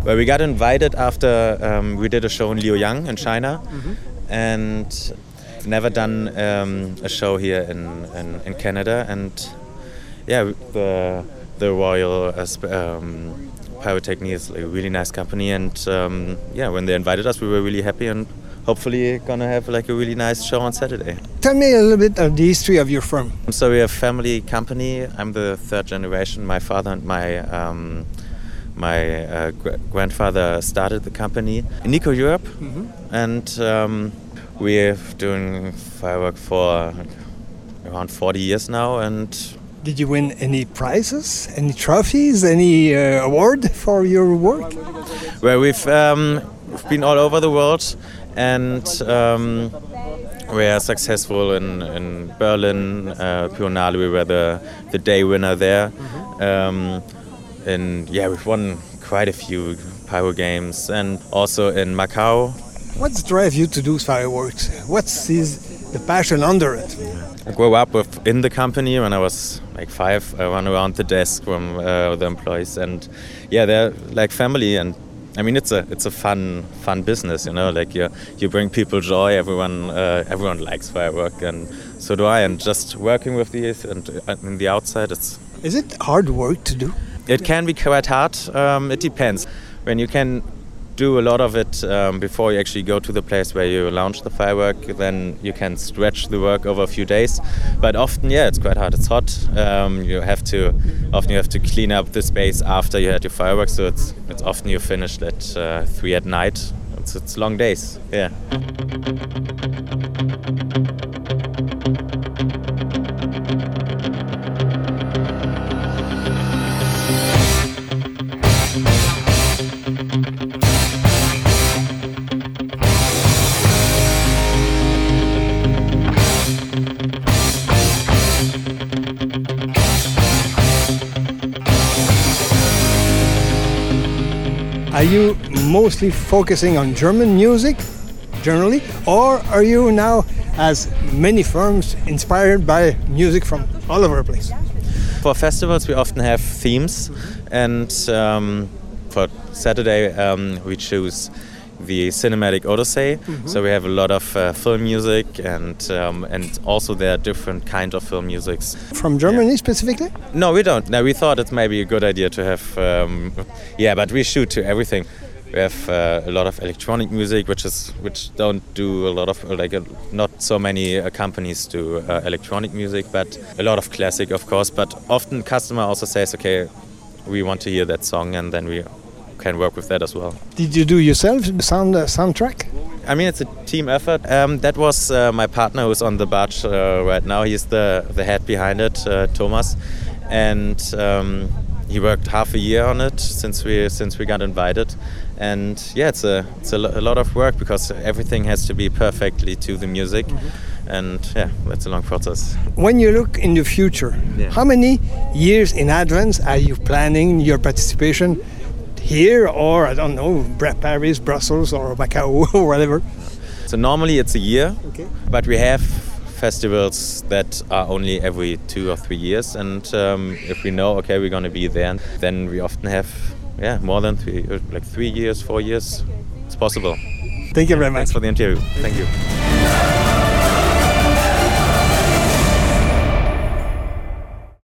Well, we got invited after we did a show in Liuyang in China, and never done a show here in Canada. And yeah, the Royal Pyrotechnic is like a really nice company, and yeah, when they invited us, we were really happy, and hopefully gonna have like a really nice show on Saturday. Tell me a little bit of the history of your firm. So we have a family company. I'm the third generation. My father and my grandfather started the company in Nico, Europe, and we're doing firework for around 40 years now. And did you win any prizes, any trophies, any award for your work? Well, we've been all over the world, and we are successful in Berlin, Pionale. We were the day winner there. And yeah, we've won quite a few pyro games, and also in Macau. What's drive you to do fireworks? What's the passion under it? I grew up in the company. When I was like 5, I ran around the desk from the employees, and yeah, they're like family. And I mean, it's a fun business, you know. Like you bring people joy. Everyone likes firework, and so do I. And just working with these and in the outside, Is it hard work to do? It can be quite hard. It depends. When you can do a lot of it before you actually go to the place where you launch the firework, then you can stretch the work over a few days. But often, yeah, it's quite hard. It's hot. You have to clean up the space after you had your fireworks. So it's often you finished at 3 at night. It's long days. Yeah. Are you mostly focusing on German music, generally, or are you now, as many firms, inspired by music from all over the place? For festivals, we often have themes, and for Saturday, we choose the Cinematic Odyssey. So we have a lot of film music, and also there are different kinds of film musics. From Germany specifically? No, we don't. No, we thought it might be a good idea to have, but we shoot to everything. We have a lot of electronic music, which don't do a lot of not so many companies do electronic music, but a lot of classic, of course. But often customer also says, okay, we want to hear that song, and then we can work with that as well. Did you do yourself soundtrack? I mean, it's a team effort. That was my partner who's on the barge right now. He's the head behind it, Thomas, and he worked half a year on it since we got invited. And yeah, it's a lot of work because everything has to be perfectly to the music. And yeah, that's a long process. When you look in the future, how many years in advance are you planning your participation here, or I don't know, Paris, Brussels, or Macau, or whatever? So normally it's a year, but we have festivals that are only every 2 or 3 years, and if we know, okay, we're going to be there, then we often have more than 3 years, 4 years. It's possible. Thank you very much. Thanks for the interview. Thank you.